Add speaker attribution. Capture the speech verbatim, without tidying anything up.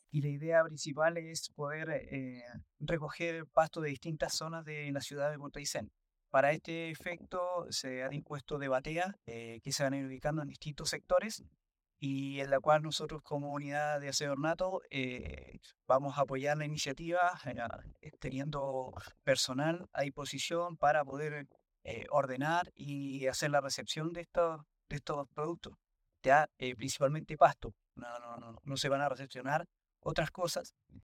Speaker 1: y la idea principal es poder eh, recoger pasto de distintas zonas de la ciudad de Puerto Aysén. Para este efecto se han impuesto de batea eh, que se van a ir ubicando en distintos sectores y en la cual nosotros como unidad de aseo ornato eh, vamos a apoyar la iniciativa eh, teniendo personal a disposición para poder eh, ordenar y hacer la recepción de estos, de estos productos, ya eh, principalmente pasto. No, no, no, no se van a recepcionar otras cosas